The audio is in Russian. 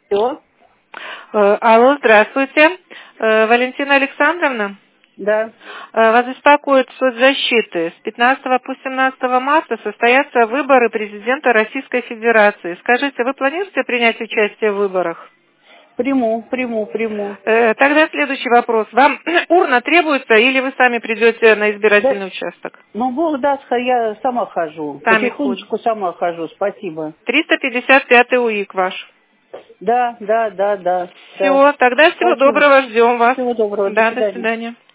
Алло. Алло, здравствуйте. Валентина Александровна? Да. Вас беспокоит соцзащиты. С 15 по 17 марта состоятся выборы президента Российской Федерации. Скажите, вы планируете принять участие в выборах? Приму. Тогда следующий вопрос. Вам урна требуется или вы сами придете на избирательный Да, участок? ну, Бог даст, я сама хожу. Сами ходите. Потихонечку сама хожу, спасибо. 355 УИК ваш. Да. Все, тогда всего Спасибо. доброго, ждем вас. Всего доброго, до Да, до свидания. свидания.